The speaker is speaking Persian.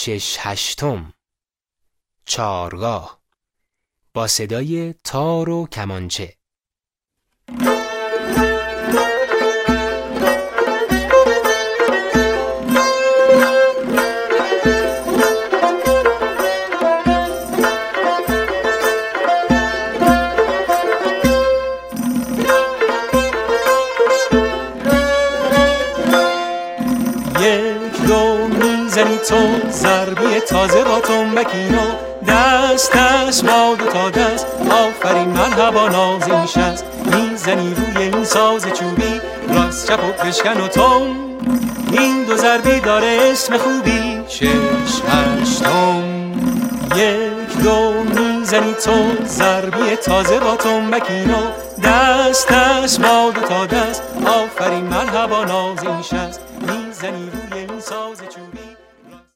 شش هشتم. چارگاه با صدای تار و کمانچه. میزنی تو ضربی تازه با تنبکینو، دست دست با دو تا دست، آفرین مرحبا نازی نشست. میزنی روی این ساز چوبی، راست چپ و پشکن و تون، این دو ضربی داره اسم خوبی، شش هشتم. یک دو میزنی تو ضربی تازه با تنبکینو، دست دست با دو تا دست، آفرین مرحبا نازی نشست. میزنی روی این ساز چوبی.